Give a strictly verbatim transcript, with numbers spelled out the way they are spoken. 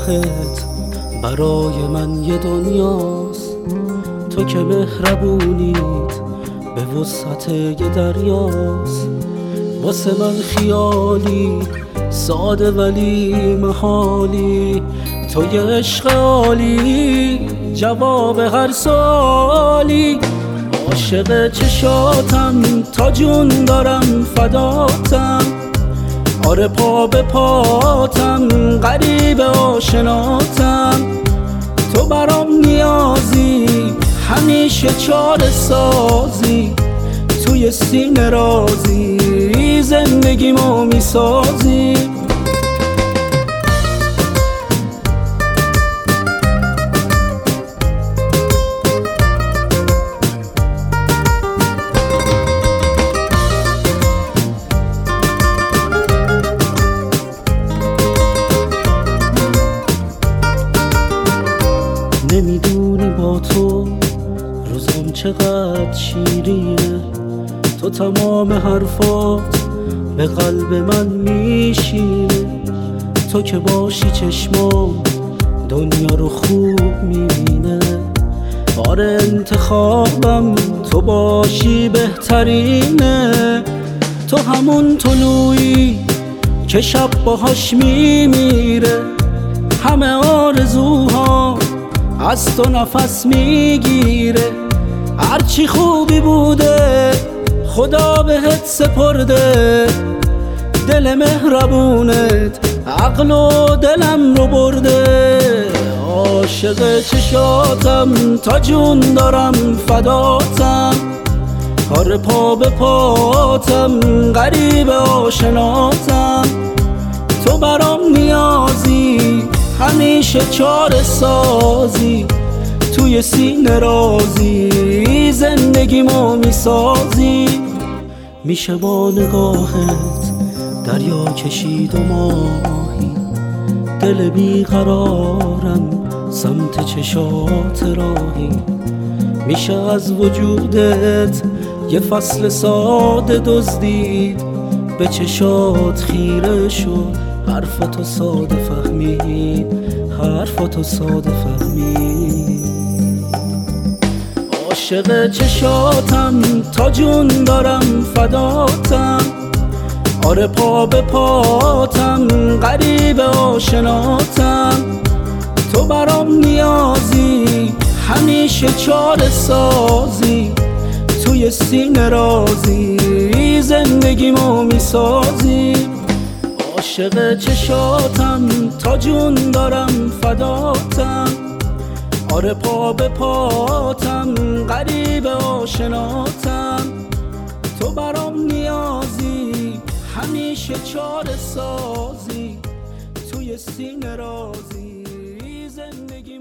نگاهت برای من یه دنیاست، تو که مهربونیت به وسعت یه دریاست. واسه من خیالی ساده ولی محالی، تو یه عشق عالی جواب هر سوالی. عاشق چشاتم تا جون دارم فداتم، آره پا به پاتم غریب آشناتم. تو برام نیازی همیشه چاره سازی، توی سینه رازی زندگیمو میسازی. نمیدونی با تو روزم چقدر شیرینه، تو تمام حرفات به قلب من میشینه. تو که باشی چشمام دنیا رو خوب میبینه، آره انتخابم تو باشی بهترینه. تو همون طلوعی که شب باهاش میمیره، همه آرزوها از تو نفس میگیره. هرچی خوبی بوده خدا بهت سپرده، دل مهربونت عقل و دلم رو برده. عاشق چشاتم تا جون دارم فداتم، آره پا به پاتم غریب آشناتم. تو برام نیازی همیشه چاره سازی، توی سینه رازی زندگیمو میسازی. میشه با نگاهت دریا کشید و ماهی، دل بیقرارم سمت چشات راهی. میشه از وجودت یه فصل ساده دزدید، به چشات خیره شد حرفتو ساده فهمید، حرفتو ساده فهمید. عاشق چشاتم تا جون دارم فداتم، آره پا به پاتم غریب آشناتم. تو برام نیازی همیشه چاره سازی، توی سینه رازی زندگیمو میسازی. عاشق چشاتم تا جون دارم فداتم، آره پا به پاتم غریب آشناتم. تو برام نیازی همیشه چاره سازی، توی سینه رازی زندگی